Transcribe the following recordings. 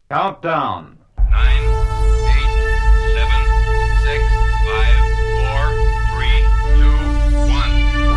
Countdown. 9, 8, 7, 6, 5, 4, 3, 2, 1.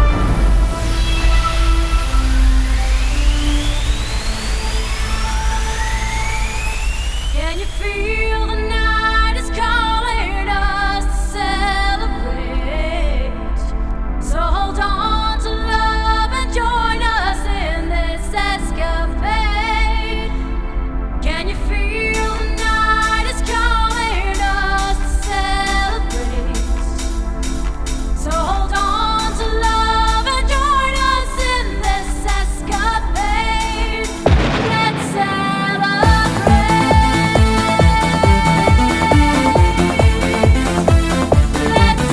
Can you feel the night is calling us to celebrate? So hold on to love and join us in this escapade. Can you feel the night is calling us to celebrate? So hold on to love and join us in this escapade. Let's celebrate. Let's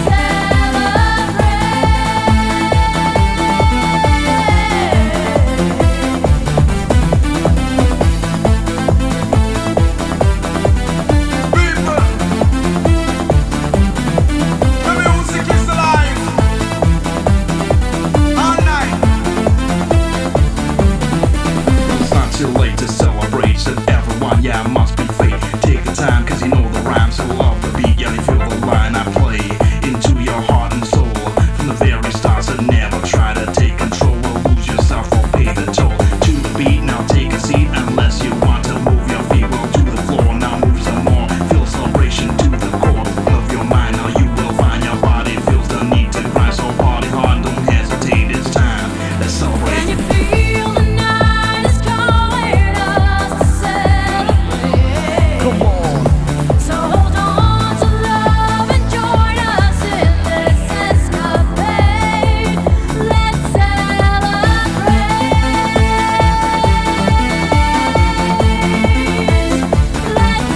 The music is alive all night. It's not too late to celebrate. Said everyone, yeah, it must be fate. Take your time, cause you know the rhymes. So love the beat, yeah, you feel the line I play into your heart and soul. From the very start, so never try to take control or lose yourself or pay the toll. To the beat, now take a seat. Unless you want to move your feet well to the floor. Now move some more. Feel celebration to the core of your mind. Now you will find your body feels the need to grind. So party hard, don't hesitate, it's time. Let's celebrate. Can you feel the night is calling us to celebrate? Come on. So hold on to love and join us in this escapade. Let's celebrate. Let's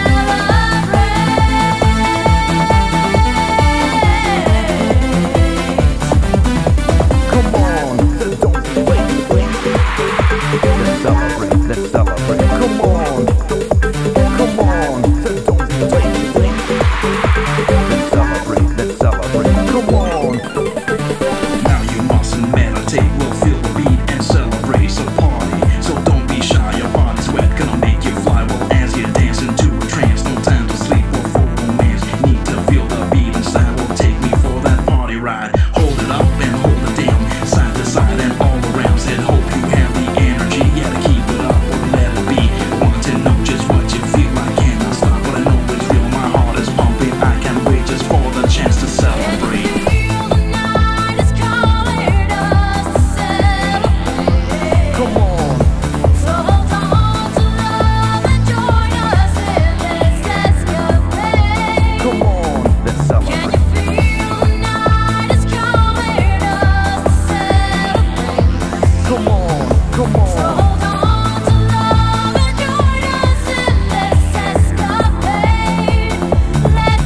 celebrate. Come on. Don't wait. Let's celebrate. Let's celebrate. Come on. Come on. Don't wait. Let's celebrate. Let's celebrate. Come on. Now you mustn't meditate, we'll feel the beat and celebrate, so party. So don't be shy, your body's wet, gonna make you fly. Well, as you dance into a trance, no time to sleep or for romance. Need to feel the beat inside, will take me for that party ride. Hold it up and hold it down, side to side and all around. Said hope you have the energy, yeah, to keep it up or let it be. Want to know just what you feel, I cannot stop, but I know it's real, my heart is pumping. I can't wait just for the chance to celebrate. Feel the night is calling us to celebrate. Come on. So hold on to love and join us in this escapade. Come on. Let's Can celebrate. you feel the night is calling us to celebrate? Come on. Come So on. hold on to love and join us in this escapade. Let's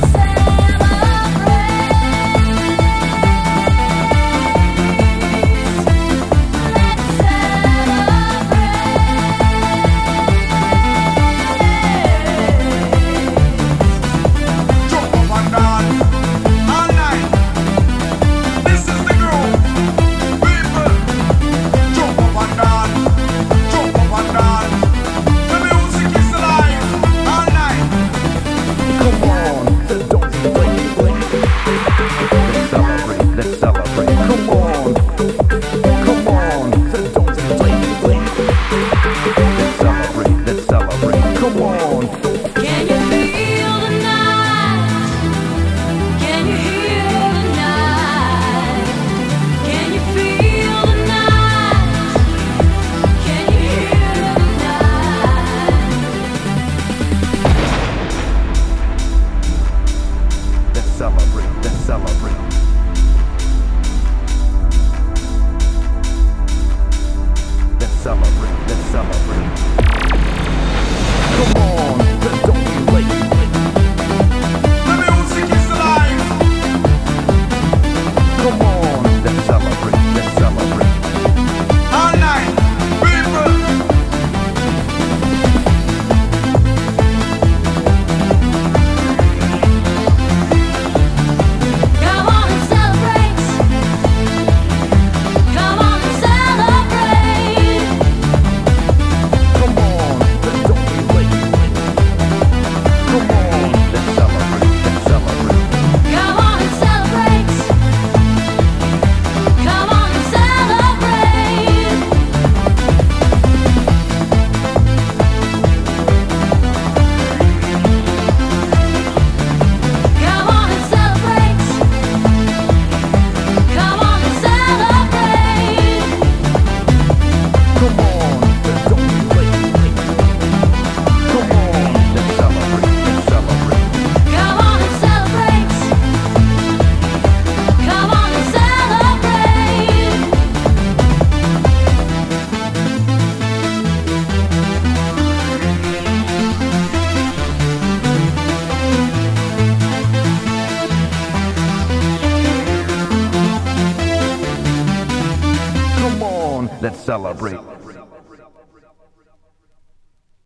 Jump up and down all night. This is the groove. People, jump up and down. Jump up and down. The music is alive all night. Come on, don't wait. Let's celebrate. Let's celebrate. Come on. Come on, don't wait. Let's celebrate. Let's celebrate. Come on.